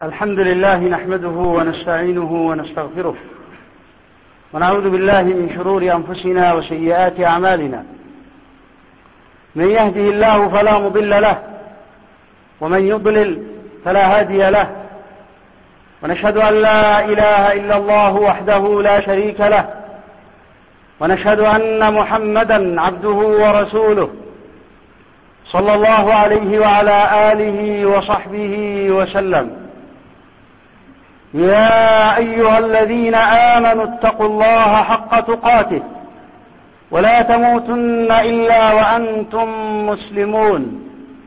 الحمد لله نحمده ونستعينه ونستغفره ونعوذ بالله من شرور أنفسنا وسيئات أعمالنا. من يهده الله فلا مضل له ومن يضلل فلا هادي له، ونشهد أن لا إله إلا الله وحده لا شريك له، ونشهد أن محمدا عبده ورسوله صلى الله عليه وعلى آله وصحبه وسلم. يا أيها الذين آمنوا اتقوا الله حق تقاته ولا تموتن إلا وأنتم مسلمون.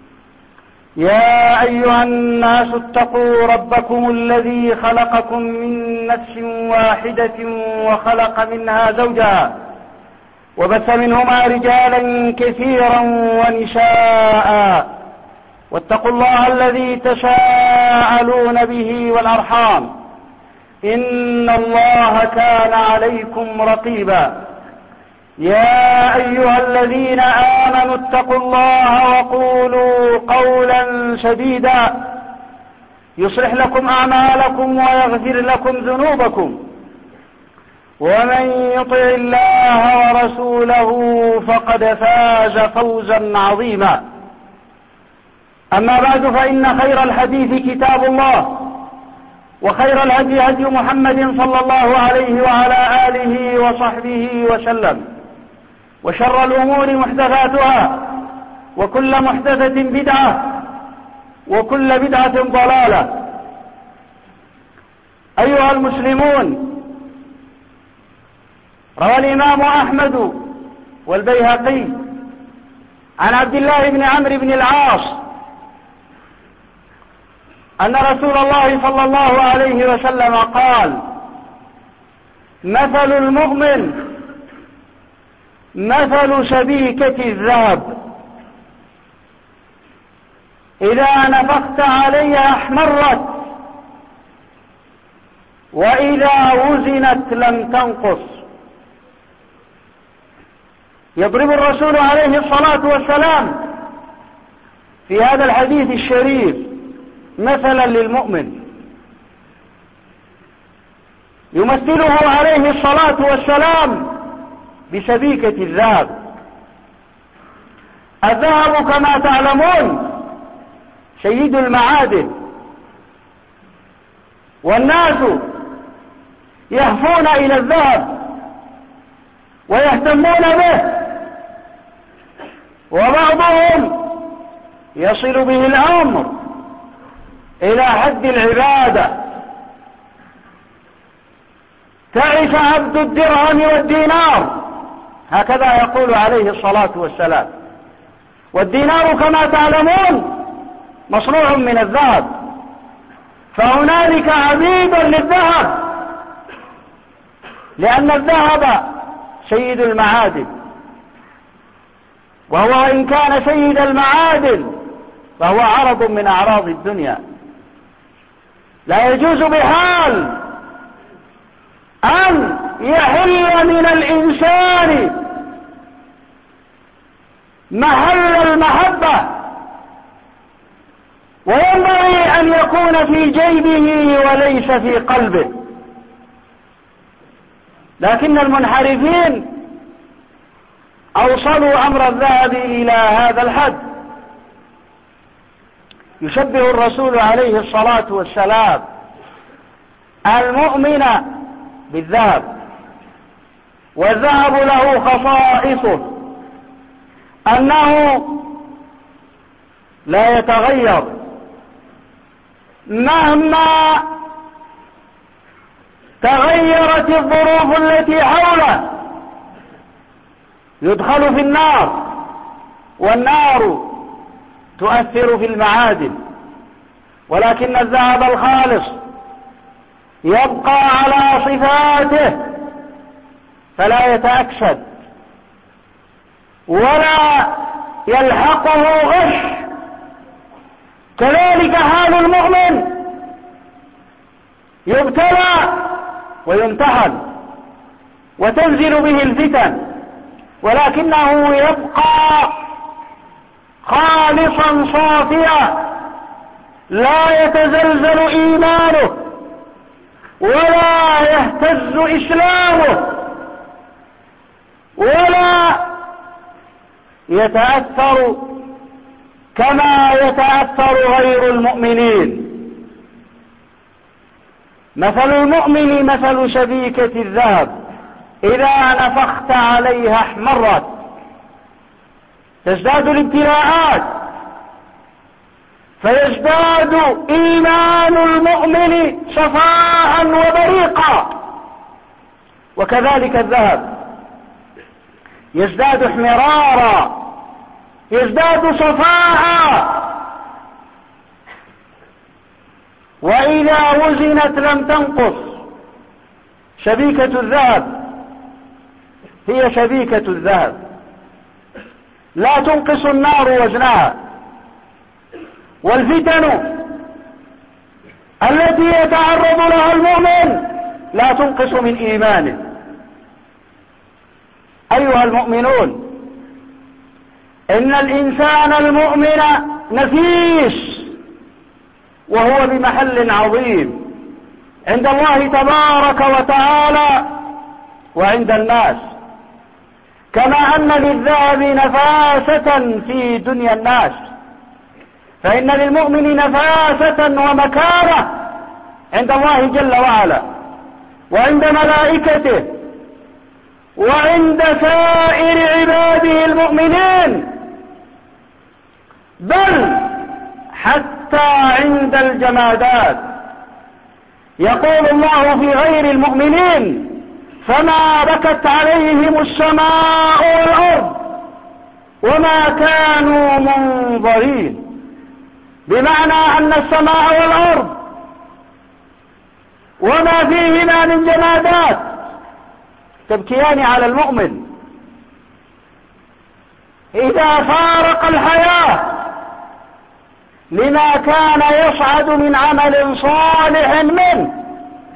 يا أيها الناس اتقوا ربكم الذي خلقكم من نفس واحدة وخلق منها زوجها وبث منهما رجالا كثيرا ونساء، واتقوا الله الذي تساءلون به والأرحام إن الله كان عليكم رقيبا. يا أيها الذين آمنوا اتقوا الله وقولوا قولا سديدا يصلح لكم أعمالكم ويغفر لكم ذنوبكم، ومن يطع الله ورسوله فقد فاز فوزا عظيما. أما بعد، فإن خير الحديث كتاب الله، وخير الهدي هدي محمد صلى الله عليه وعلى آله وصحبه وسلم، وشر الأمور محدثاتها، وكل محدثة بدعة، وكل بدعة ضلالة. أيها المسلمون، روى الإمام أحمد والبيهقي عن عبد الله بن عمرو بن العاص أن رسول الله صلى الله عليه وسلم قال: مثل المؤمن مثل سبيكة الذهب، إذا نفخت عليها احمرت، وإذا وزنت لم تنقص. يضرب الرسول عليه الصلاة والسلام في هذا الحديث الشريف مثلا للمؤمن، يمثله عليه الصلاة والسلام بسبيكة الذهب. الذهب كما تعلمون سيد المعادن، والناس يهفون إلى الذهب ويهتمون به، وبعضهم يصل به الأمر إلى حد العبادة. تعس عبد الدرهم والدينار، هكذا يقول عليه الصلاة والسلام. والدينار كما تعلمون مصنوع من الذهب، فهنالك عبيد للذهب، لأن الذهب سيد المعادن، وهو إن كان سيد المعادن فهو عرض من أعراض الدنيا. لا يجوز بحال أن يحل من الإنسان محل المحبة، وينبغي أن يكون في جيبه وليس في قلبه. لكن المنحرفين أوصلوا أمر الذهب إلى هذا الحد. يشبه الرسول عليه الصلاة والسلام المؤمن بالذهب، والذهب له خصائصه، أنه لا يتغير مهما تغيرت الظروف التي حوله. يدخل في النار، والنار تؤثر في المعادن، ولكن الذهب الخالص يبقى على صفاته فلا يتأكسد ولا يلحقه غش. كذلك حال المؤمن، يبتلى ويمتحن وتنزل به الفتن، ولكنه يبقى خالصا صافيا لا يتزلزل إيمانه ولا يهتز إسلامه ولا يتأثر كما يتأثر غير المؤمنين. مثل المؤمن مثل شبيكة الذهب إذا نفخت عليها احمرت. تزداد الابتلاءات فيزداد إيمان المؤمن صفاء وبريقا، وكذلك الذهب يزداد احمرارا، يزداد صفاء، وإذا وزنت لم تنقص. شبيكة الذهب هي شبيكة الذهب، لا تنقص النار وزنها. والفتن التي يتعرض لها المؤمن لا تنقص من إيمانه. أيها المؤمنون، إن الإنسان المؤمن نفيس، وهو بمحل عظيم عند الله تبارك وتعالى وعند الناس، كما أن للذهب نفاسة في دنيا الناس، فإن للمؤمن نفاسة ومكانة عند الله جل وعلا وعند ملائكته وعند سائر عباده المؤمنين، بل حتى عند الجمادات. يقول الله في غير المؤمنين: فما بكت عليهم السماء والأرض وما كانوا منظرين، بمعنى أن السماء والأرض وما فيهما من جمادات تبكيان على المؤمن إذا فارق الحياة لما كان يصعد من عمل صالح منه.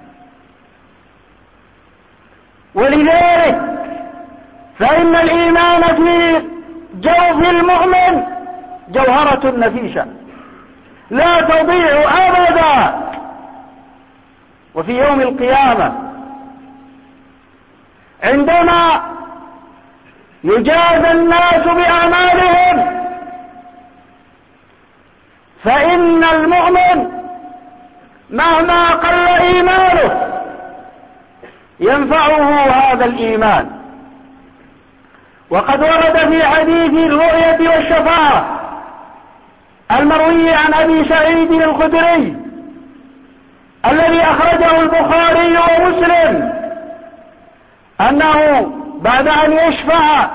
ولذلك فإن الإيمان في جوف المؤمن جوهرة نفيسة لا تضيع أبدا. وفي يوم القيامة عندما يجازى الناس بأعمالهم، فإن المؤمن مهما قل إيمانه ينفعه هذا الإيمان. وقد ورد في حديث الرؤية والشفاعة المروي عن أبي سعيد الخدري الذي أخرجه البخاري ومسلم أنه بعد أن يشفع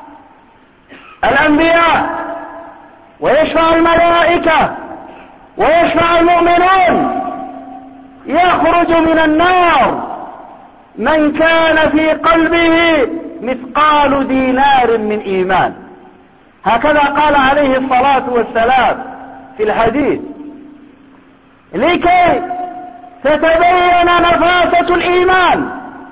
الأنبياء ويشفع الملائكة ويشفع المؤمنون يخرج من النار من كان في قلبه مثقال دينار من إيمان. هكذا قال عليه الصلاة والسلام في الحديث، لكي تتبين نفاسة الإيمان.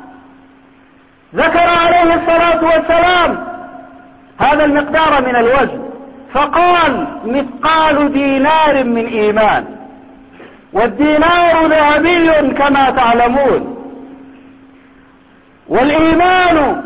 ذكر عليه الصلاة والسلام هذا المقدار من الوزن فقال: مثقال دينار من إيمان. والدينار ذهبي كما تعلمون، والإيمان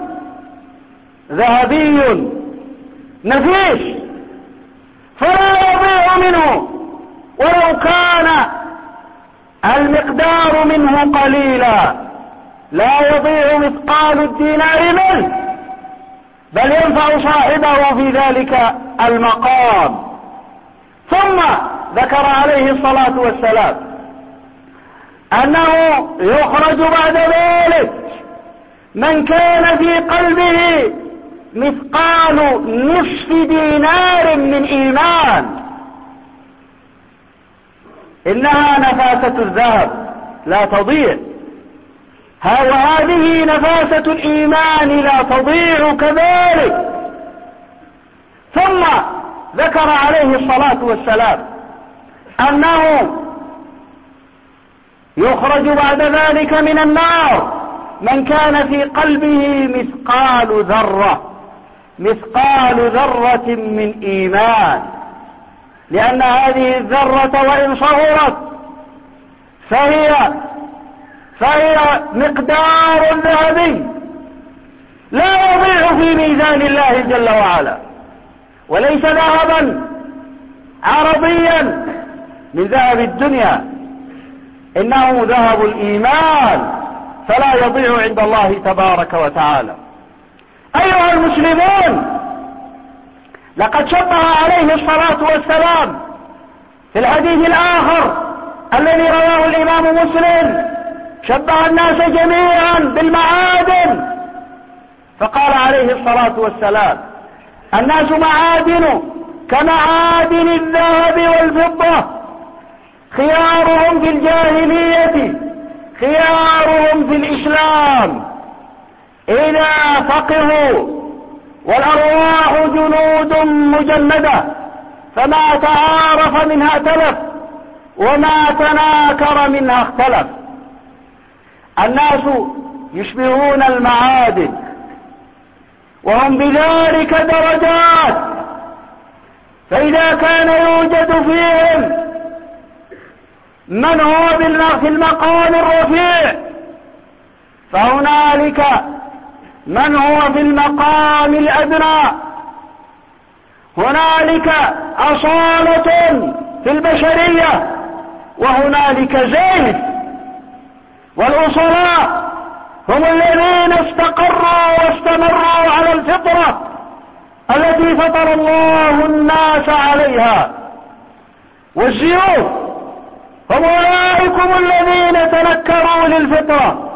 ذهبي نفيس فلا يضيع منه ولو كان المقدار منه قليلا. لا يضيع مثقال الدينار منه، بل ينفع صاحبه في ذلك المقام. ثم ذكر عليه الصلاة والسلام أنه يخرج بعد ذلك من كان في قلبه مثقال نصف دينار من إيمان. إنها نفاسة الذهب لا تضيع، وهذه نفاسة الإيمان لا تضيع كذلك. ثم ذكر عليه الصلاة والسلام أنه يخرج بعد ذلك من النار من كان في قلبه مثقال ذرة من إيمان. لأن هذه الذرة وإن صغرت فهي مقدار ذهبي لا يضيع في ميزان الله جل وعلا، وليس ذهبا عرضيا من ذهب الدنيا، إنه ذهب الإيمان فلا يضيع عند الله تبارك وتعالى. أيها المسلمون، لقد شبه عليه الصلاة والسلام في الحديث الآخر الذي رواه الإمام مسلم، شبه الناس جميعا بالمعادن، فقال عليه الصلاة والسلام: الناس معادن كمعادن الذهب والفضة، خيارهم في الجاهلية خيارهم في الإسلام إذا فقهوا، والأرواح جنود مجندة، فما تعارف منها ائتلف وما تناكر منها اختلف. الناس يشبهون المعادن وهم بذلك درجات، فإذا كان يوجد فيهم من هو في المقام الرفيع، فهنالك من هو في المقام الأدنى، هنالك أصالة في البشرية وهنالك زيف. والأصلاء هم الذين استقروا واستمروا على الفطرة التي فطر الله الناس عليها، والزيوف هم أولئكم الذين تنكروا للفطرة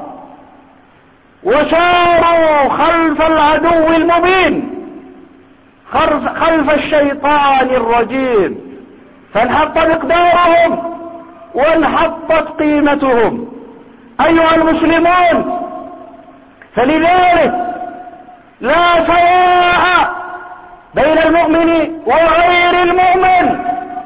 وساروا خلف العدو المبين، خلف الشيطان الرجيم، فانحط مقدارهم وانحطت قيمتهم. أيها المسلمون، فلذلك لا سواء بين المؤمن وغير المؤمن،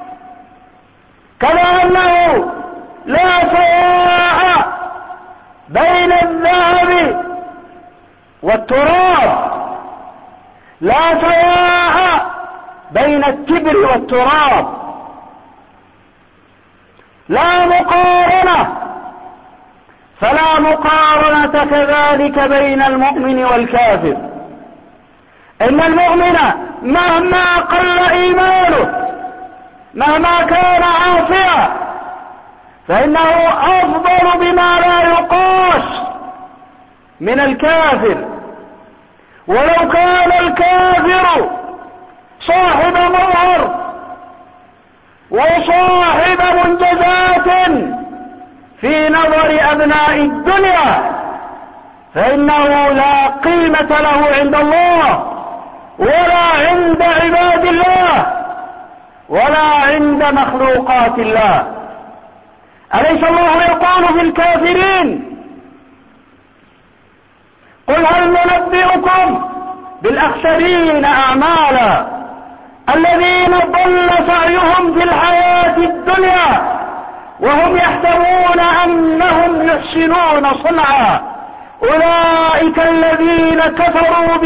كما أنه لا سواء بين الذهب والتراب، لا سواء بين التبر والتراب، لا مقارنة، فلا مقارنة كذلك بين المؤمن والكافر. إن المؤمن مهما قل إيمانه، مهما كان عاصيا، فإنه أفضل بما لا يقاس من الكافر، ولو كان الكافر صاحب مظهر وصاحب منجزات في نظر أبناء الدنيا، فإنه لا قيمة له عند الله ولا عند عباد الله ولا عند مخلوقات الله. أليس الله يقول في الكافرين: قل هل ننبئكم بالأخسرين أعمالا الذين ضل سعيهم في الحياة الدنيا وهم يحسبون أنهم يحسنون صنعا، أولئك الذين كفروا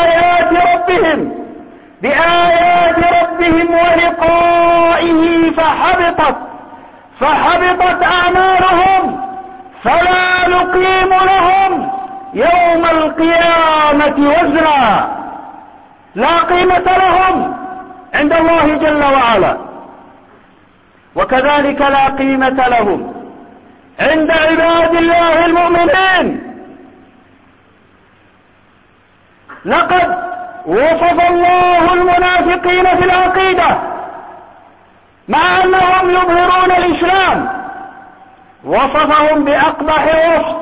بآيات ربهم ولقائه فحبطت أعمالهم فلا نقيم لهم يوم القيامة وزنا، لا قيمة لهم عند الله جل وعلا، وكذلك لا قيمة لهم عند عباد الله المؤمنين. لقد وصف الله المنافقين في العقيدة مع أنهم يظهرون الإسلام، وصفهم بأقبح وصف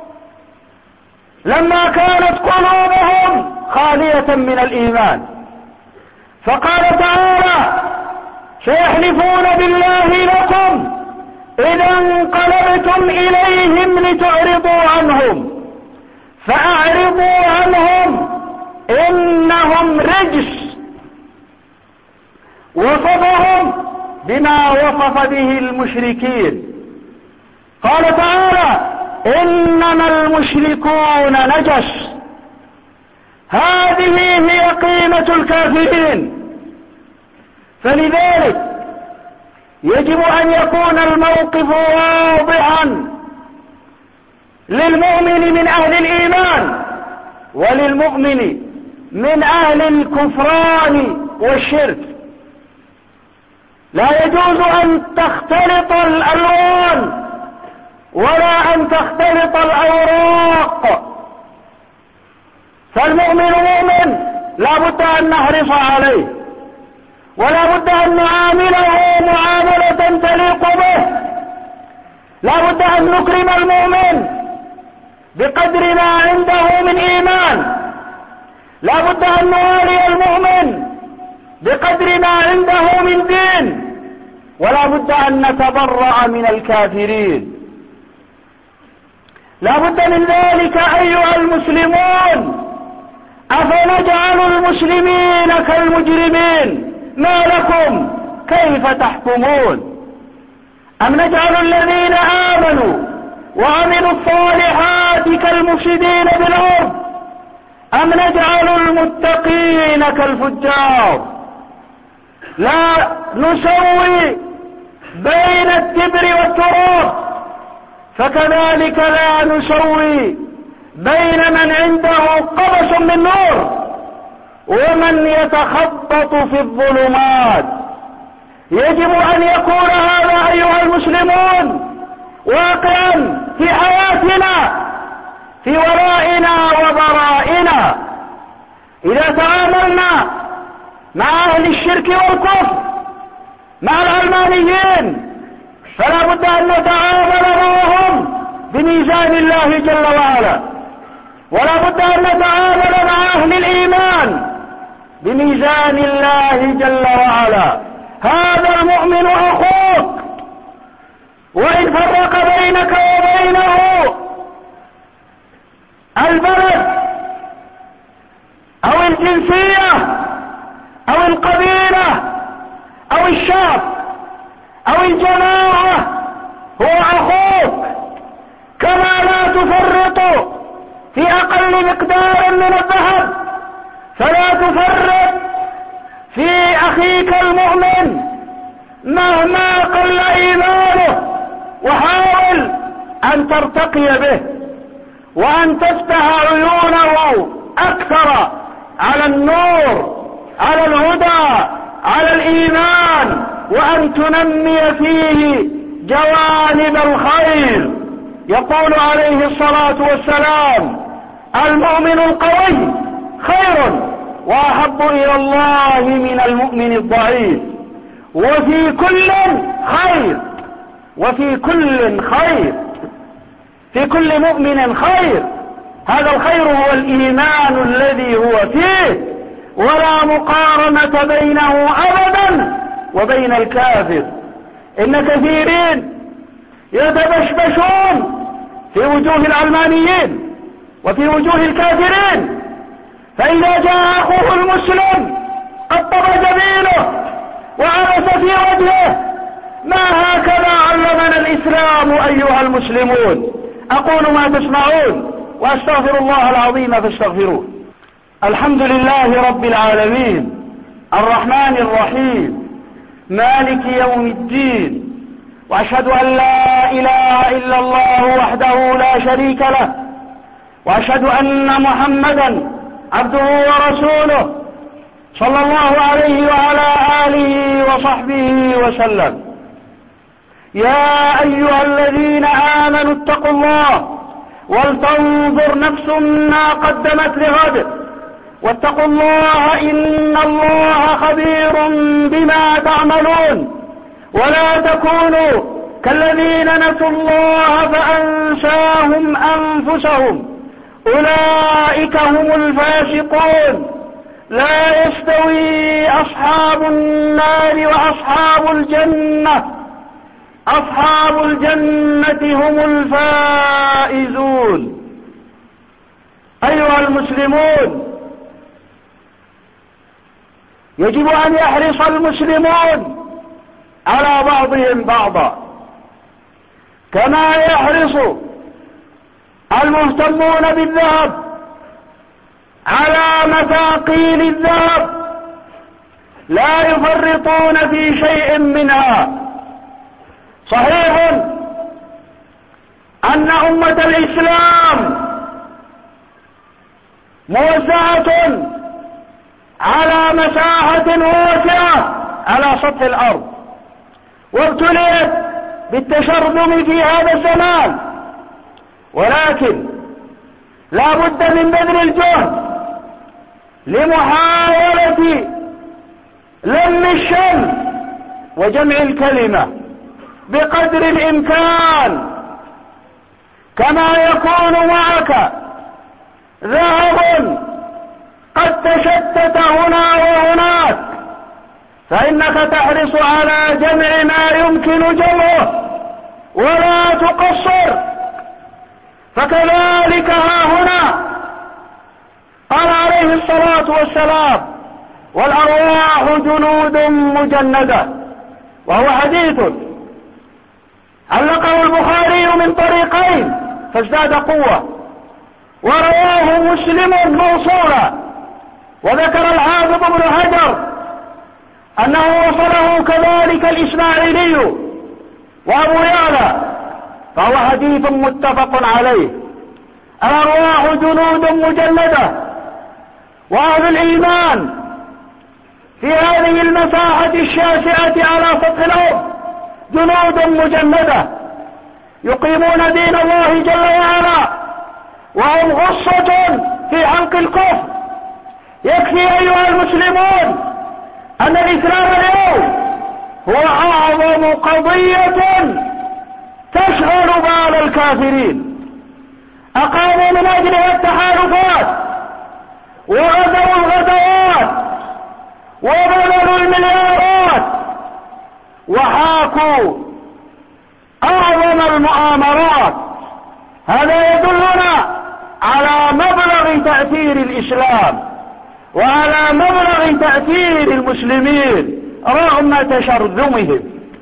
لما كانت قلوبهم خالية من الإيمان، فقال تعالى: سيحلفون بالله لكم إذا انقلبتم إليهم لتعرضوا عنهم فأعرضوا عنهم إنهم رجس. وصفهم بما وصف به المشركين، قال تعالى: إنما المشركون نجس. هذه هي قيمة الكافرين. فلذلك يجب أن يكون الموقف واضحا للمؤمن من أهل الإيمان وللمؤمن من أهل الكفران والشرك. لا يجوز أن تختلط الألوان ولا أن تختلط الأوراق. فالمؤمن مؤمن لا بد أن نحرص عليه، ولا بد أن نعامله معاملة تليق به. لا بد أن نكرم المؤمن بقدر ما عنده من إيمان، لا بد أن نوالي المؤمن بقدر ما عنده من دين، ولا بد أن نتبرأ من الكافرين. لا بد من ذلك أيها المسلمون. أفنجعل المسلمين كالمجرمين؟ ما لكم كيف تحكمون؟ أم نجعل الذين آمنوا وعملوا الصالحات كالمفسدين بالأرض، أم نجعل المتقين كالفجار؟ لا نسوي بين التبر والتراب، فكذلك لا نسوي بين من عنده قبس من نور ومن يتخبط في الظلمات. يجب أن يكون هذا أيها المسلمون واقعا في حياتنا، في ورائنا وبرائنا. إذا تعاملنا مع أهل الشرك والكفر، مع العلمانيين، فلا بد أن نتعامل معهم بميزان الله جل وعلا، ولا بد أن نتعامل مع أهل الإيمان بميزان الله جل وعلا. هذا المؤمن أخوك، وإن فرق بينك وبينه البلد أو الجنسية أو القبيلة أو الشعب أو الجماعة، هو أخوك. كما لا تفرط في أقل مقدار من الذهب، فلا تفرط في أخيك المؤمن مهما قل إيمانه، وحاول أن ترتقي به وأن تفتح عيونه أكثر على النور، على الهدى، على الإيمان، وأن تنمي فيه جوانب الخير. يقول عليه الصلاة والسلام: المؤمن القوي خير وأحب إلى الله من المؤمن الضعيف، وفي كل خير، وفي كل خير، في كل مؤمن خير. هذا الخير هو الإيمان الذي هو فيه، ولا مقارنة بينه أبدا وبين الكافر. إن كثيرين يتبشبشون في وجوه العلمانيين وفي وجوه الكافرين، فإذا جاء أخوه المسلم قطب جبينه وعبس في وجهه. ما هكذا علمنا الإسلام أيها المسلمون. أقول ما تسمعون وأستغفر الله العظيم فاستغفروه. الحمد لله رب العالمين، الرحمن الرحيم، مالك يوم الدين، وأشهد أن لا إله إلا الله وحده لا شريك له، وأشهد أن محمدا عبده ورسوله صلى الله عليه وعلى آله وصحبه وسلم. يا أيها الذين آمنوا اتقوا الله ولتنظر نفس ما قدمت لغد، واتقوا الله إن الله خبير بما تعملون. ولا تكونوا كالذين نسوا الله فأنساهم أنفسهم، أولئك هم الفاسقون. لا يستوي أصحاب النار وأصحاب الجنة، أصحاب الجنة هم الفائزون. أيها المسلمون، يجب أن يحرص المسلمون على بعضهم بعضا، كما يحرص المهتمون بالذهب على مثاقيل الذهب، لا يفرطون في شيء منها، صحيح أن أمة الإسلام موزعة على مساحة واسعة على سطح الأرض، وابتليت بالتشرذم في هذا الزمان، ولكن لا بد من بذل الجهد لمحاولة لم الشمل وجمع الكلمة بقدر الإمكان. كما يكون معك ذهب قد تشتت هنا وهناك، فإنك تحرص على جمع ما يمكن جمعه ولا تقصر، فكذلك ها هنا قال عليه الصلاة والسلام: والأرواح جنود مجندة، وهو حديث علقه البخاري من طريقين فازداد قوة، ورواه مسلم موصولا، وذكر الحافظ ابن حجر أنه وصله كذلك الإسماعيلي وأبو يعلى، فهو حديث متفق عليه. الأرواح جنود مجندة، وأهل الإيمان في هذه المساحة الشاسعة على سطح الأرض جنود مجندة يقيمون دين الله جل وعلا، وهم غصة في حلق الكفر. يكفي أيها المسلمون أن الإسلام اليوم هو أعظم قضية تشغل بال الكافرين، أقاموا من أجلها التحالفات وغزوا الغزوات وبذلوا المليارات وحاكوا أعظم المؤامرات. هذا يدلنا على مبلغ تأثير الإسلام وعلى مبلغ تأثير المسلمين رغم تشرذمهم.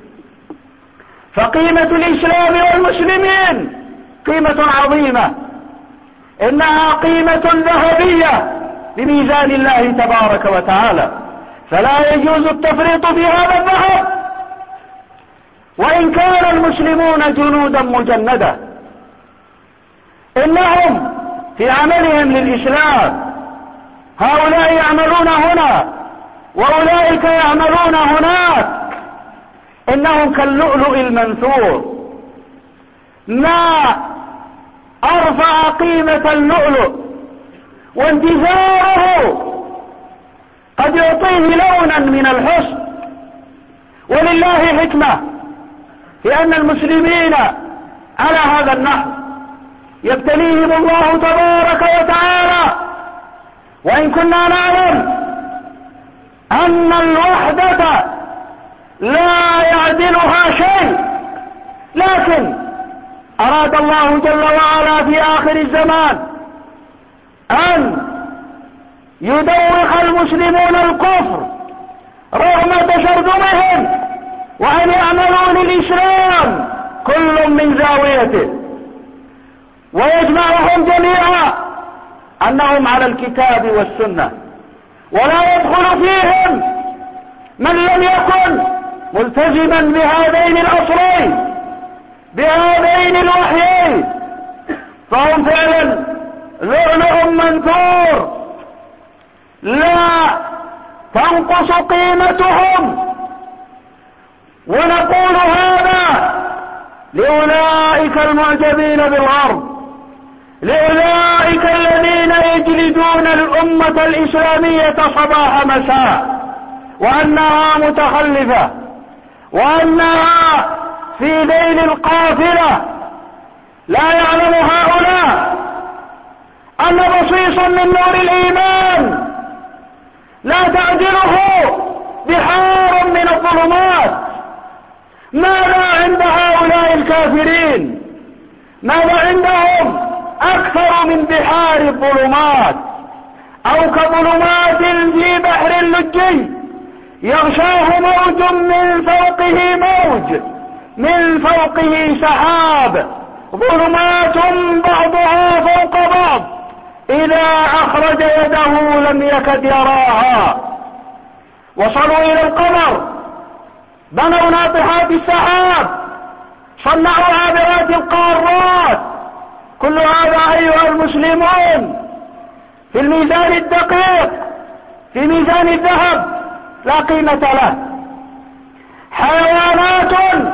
فقيمة الإسلام والمسلمين قيمة عظيمة، إنها قيمة ذهبية بميزان الله تبارك وتعالى، فلا يجوز التفريط في هذا الذهب. وإن كان المسلمون جنودا مجندة، إنهم في عملهم للإسلام هؤلاء يعملون هنا وأولئك يعملون هناك، إنهم كاللؤلؤ المنثور، ما أرفع قيمة اللؤلؤ وانتثاره قد يعطيه لونا من الحسن. ولله حكمة في أن المسلمين على هذا النحو يبتليهم الله تبارك وتعالى، وإن كنا نعلم أن الوحدة لا يعدلها شيء، لكن أراد الله جل وعلا في آخر الزمان أن يدوخ المسلمون الكفر رغم تشرذمهم، وأن يعملوا للإسلام كل من زاويته، ويجمعهم جميعا أنهم على الكتاب والسنة، ولا يدخل فيهم من لم يكن ملتزما بهذين الأصلين بهذين الوحيين، فهم فعلا لؤلؤ منثور لا تنقص قيمتهم. ونقول هذا لأولئك المعجبين بالغرب، لأولئك الذين يجلدون الأمة الإسلامية صباح مساء وأنها متخلفة وأنها في ذيل القافلة. لا يعلم هؤلاء أن بصيصا من نور الإيمان لا تعدله بحار من الظلمات. ماذا عند هؤلاء الكافرين؟ ماذا عندهم أكثر من بحار الظلمات، أو كظلمات في بحر لجي يغشاه موج من فوقه موج من فوقه سحاب، ظلمات بعضها فوق بعض إذا أخرج يده لم يكد يراها. وصلوا إلى القمر، بنوا ناطحات السحاب صنعوا عابرات القارات. كل هذا أيها المسلمون في الميزان الدقيق، في ميزان الذهب، لا قيمة له. حيوانات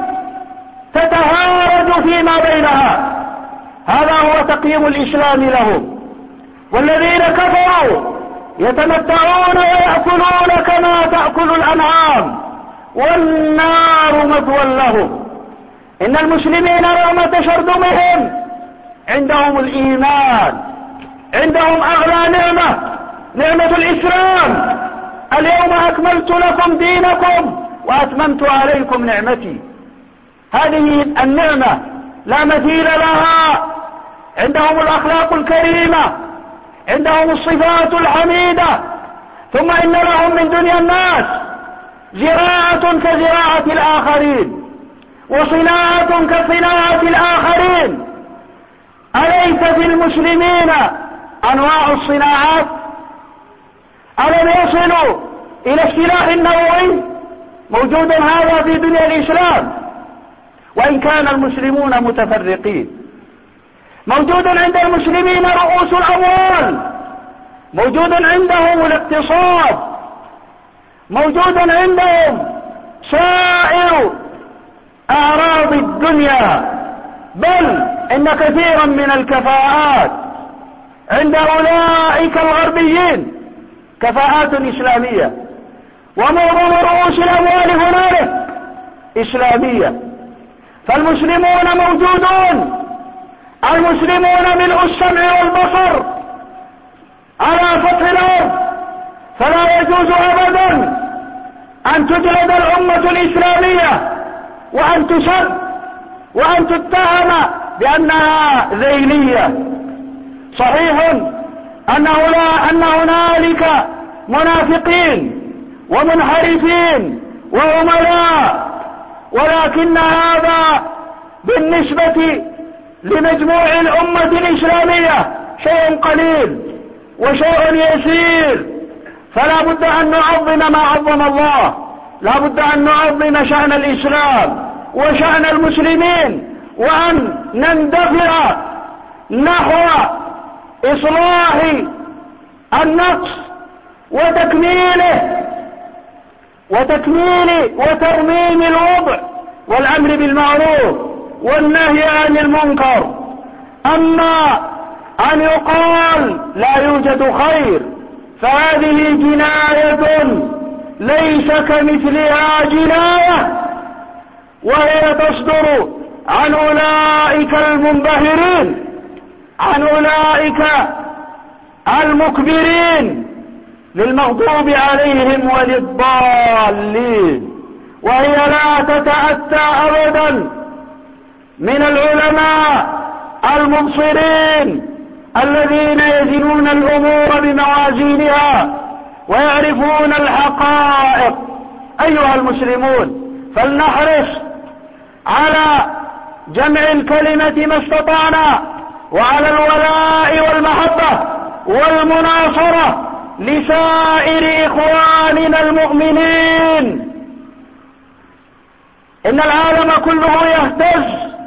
تتهارج فيما بينها، هذا هو تقييم الإسلام لهم. والذين كفروا يتمتعون ويأكلون كما تأكل الأنعام، والنار مثوى لهم. إن المسلمين رغم تشرذمهم عندهم الإيمان، عندهم أعلى نعمة، نعمة الإسلام. اليوم أكملت لكم دينكم وأتممت عليكم نعمتي. هذه النعمة لا مثيل لها. عندهم الأخلاق الكريمة، عندهم الصفات الحميدة. ثم إن لهم من دنيا الناس زراعة كزراعة الآخرين، وصناعة كصناعة الآخرين. أليس في المسلمين أنواع الصناعات؟ ألم يصلوا إلى السلاح النووي؟ موجود هذا في دنيا الإسلام، وإن كان المسلمون متفرقين. موجود عند المسلمين رؤوس الأموال، موجود عندهم الاقتصاد، موجود عندهم سائر أعراض الدنيا، بل إن كثيرا من الكفاءات عند أولئك الغربيين كفاءات إسلامية، ومعظم رؤوس الأموال هنالك إسلامية. فالمسلمون موجودون، المسلمون ملء السمع والبصر على سطح الأرض. فلا يجوز أبدا أن تجلد الأمة الإسلامية وأن تسب وأن تتهم بأنها ذيلية. صحيح أن هنالك منافقين ومنحرفين وعملاء، ولكن هذا بالنسبة لمجموع الأمة الإسلامية شيء قليل وشيء يسير. فلا بد أن نعظم ما عظم الله، لا بد أن نعظم شأن الإسلام وشأن المسلمين، وأن نندفع نحو إصلاح النقص وتكميل وترميم الوضع، والأمر بالمعروف والنهي عن المنكر. أما أن يقال لا يوجد خير فهذه جناية ليس كمثلها جناية، وهي تصدر عن أولئك المنبهرين، عن أولئك المكبرين للمغضوب عليهم وللضالين. وهي لا تتأتى أبدا من العلماء المبصرين الذين يزنون الأمور بموازينها ويعرفون الحقائق. أيها المسلمون، فلنحرص على جمع الكلمة ما استطعنا، وعلى الولاء والمحبة والمناصرة لسائر إخواننا المؤمنين. إن العالم كله يهتز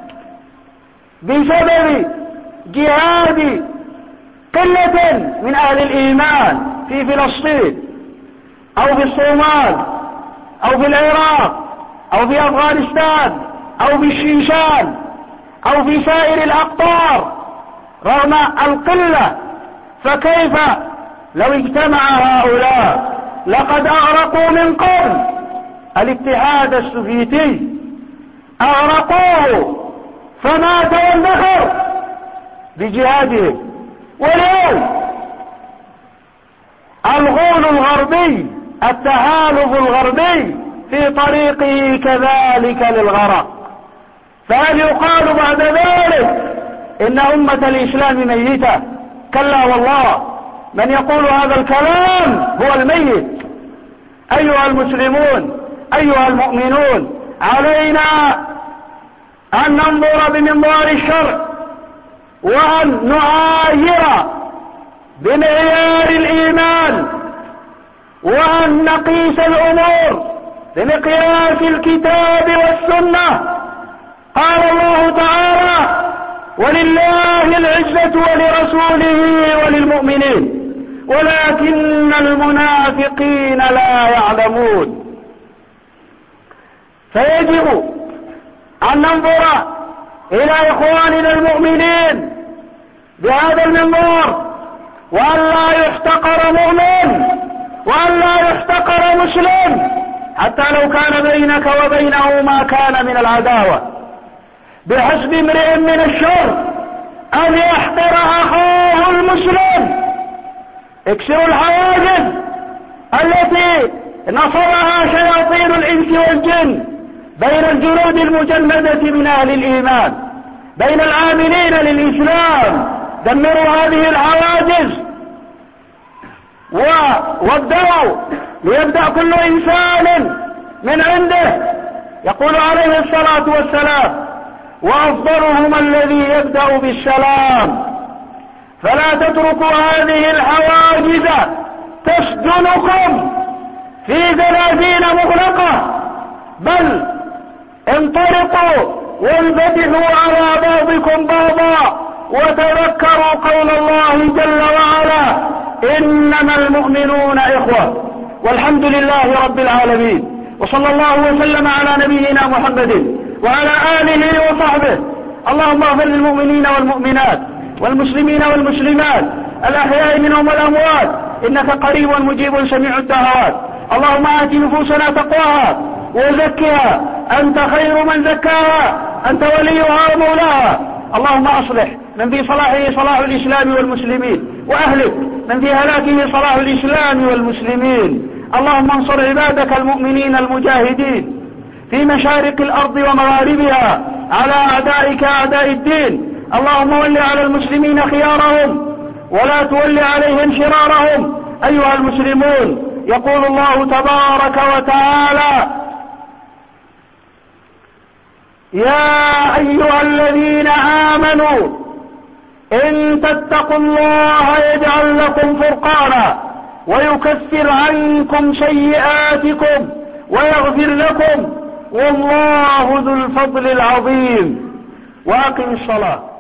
بسبب جهاد قلة من أهل الإيمان في فلسطين أو في الصومال أو في العراق أو في أفغانستان أو في الشيشان أو في سائر الأقطار رغم القلة. فكيف لو اجتمع هؤلاء؟ لقد أغرقوا من قبل الاتحاد السوفيتي، أغرقوه فمات واندثر بجهاده. واليوم الغول الغربي، التحالف الغربي في طريقه كذلك للغرق. فهل يقال بعد ذلك إن أمة الإسلام ميتة؟ كلا والله، من يقول هذا الكلام هو الميت. أيها المسلمون، أيها المؤمنون، علينا أن ننظر بمنظار الشرع، وأن نعاير بمعيار الإيمان، وأن نقيس الأمور بمقياس الكتاب والسنة، قال الله تعالى: ولله العزة ولرسوله وللمؤمنين ولكن المنافقين لا يعلمون. فيجب أن ننظر إلى إخواننا المؤمنين بهذا المنظار، وأن لا يحتقر مؤمن وأن لا يحتقر مسلم حتى لو كان بينك وبينه ما كان من العداوة. بحسب امرئ من الشر أن يحقر أخاه المسلم. اكسروا الحواجز التي نصرها شياطين الإنس والجن بين الجنود المجندة من أهل الإيمان، بين العاملين للإسلام. دمروا هذه الحواجز وابدأوا، ليبدأ كل إنسان من عنده. يقول عليه الصلاة والسلام: وأفضلهم الذي يبدأ بالسلام. فلا تتركوا هذه الحواجز تسجنكم في زنازين مغلقة، بل انطلقوا وانفتحوا على بعضكم بعضا، وتذكروا قول الله جل وعلا: إنما المؤمنون إخوة. والحمد لله رب العالمين، وصلى الله وسلم على نبينا محمد وعلى آله وصحبه. اللهم اغفر للمؤمنين والمؤمنات والمسلمين والمسلمات الأحياء منهم والأموات، إنك قريب مجيب سميع الدعوات. اللهم آت نفوسنا تقواها وزكها، أنت خير من زكاها، أنت وليها ومولاها. اللهم أصلح من في صلاحه صلاح الإسلام والمسلمين، وأهلك من في هلاكه صلاح الإسلام والمسلمين. اللهم انصر عبادك المؤمنين المجاهدين في مشارق الأرض ومغاربها على أعدائك أعداء الدين. اللهم ول على المسلمين خيارهم ولا تول عليهم شرارهم. أيها المسلمون، يقول الله تبارك وتعالى: يا أيها الذين آمنوا إن تتقوا الله يجعل لكم فرقانا ويكفر عنكم سيئاتكم ويغفر لكم، والله ذو الفضل العظيم. وأقم الصلاة.